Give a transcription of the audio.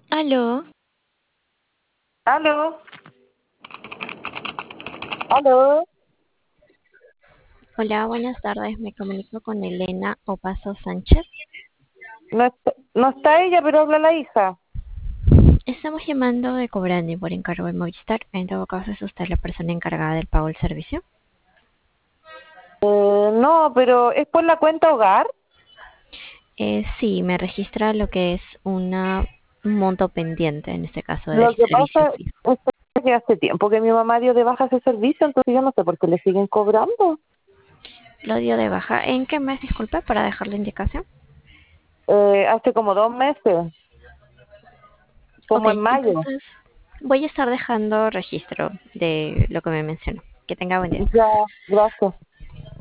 Aló, Aló, aló. hola, buenas tardes. Me comunico con Elena Opaso Sánchez. No está ella, pero habla la hija. Estamos llamando de Cobrani por encargo de Movistar. En todo caso, ¿es usted la persona encargada del pago del servicio? No, pero es por la cuenta hogar. Sí, me registra lo que es un monto pendiente, en este caso del Lo que servicio pasa fijo. es que hace tiempo que mi mamá dio de baja ese servicio, entonces yo no sé por qué le siguen cobrando. Lo dio de baja. ¿En qué mes? Disculpe para dejar la indicación. Hace como 2 meses, Ok, como en mayo. entonces voy a estar dejando registro de lo que me mencionó. Que tenga buen día. Ya, gracias.